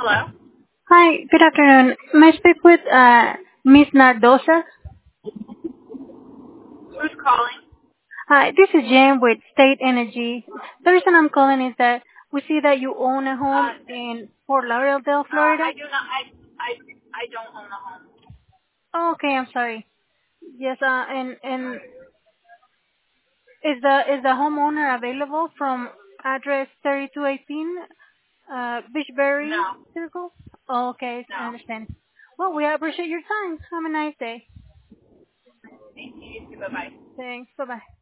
Hello? Hi, good afternoon. May I speak with Miss Nardosa? Who's calling? Hi, this is Jan with State Energy. The reason I'm calling is that we see that you own a home in Fort Lauderdale, Florida. I do not. I don't own a home. Oh, okay, I'm sorry. Yes, and is the homeowner available from address 3218 Beachberry No, Circle? Oh, okay, I no. understand. Well, we appreciate your time. Have a nice day. Thank you. Bye bye. Thanks. Bye bye.